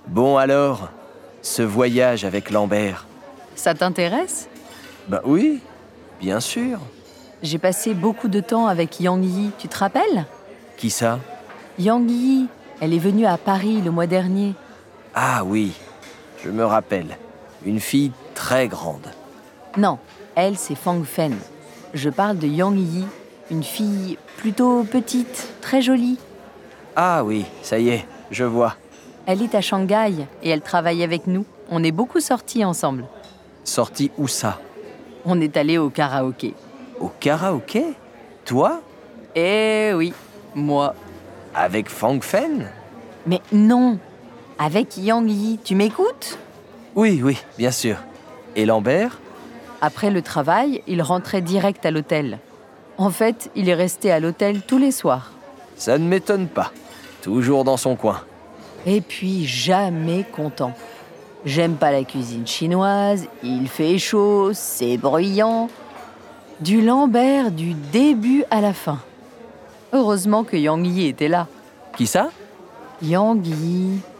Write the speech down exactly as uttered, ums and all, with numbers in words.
Bon alors, ce voyage avec Lambert. Ça t'intéresse? Bah oui, bien sûr. J'ai passé beaucoup de temps avec Yang Yi, tu te rappelles? Qui ça? Yang Yi, elle est venue à Paris le mois dernier. Ah oui, je me rappelle. Une fille très grande. Non, elle c'est Fang Fen. Je parle de Yang Yi, une fille plutôt petite, très jolie. Ah oui, ça y est, je vois. Elle est à Shanghai et elle travaille avec nous. On est beaucoup sortis ensemble. Sorti où ça? On est allés au karaoké. Au karaoké? Toi? Eh oui, moi. Avec Fang Fen? Mais non, avec Yang Yi, tu m'écoutes? Oui, oui, bien sûr. Et Lambert? Après le travail, il rentrait direct à l'hôtel. En fait, il est resté à l'hôtel tous les soirs. Ça ne m'étonne pas. Toujours dans son coin. Et puis jamais content. J'aime pas la cuisine chinoise, il fait chaud, c'est bruyant. Du Lambert du début à la fin. Heureusement que Yang Yi était là. Qui ça? Yang Yi,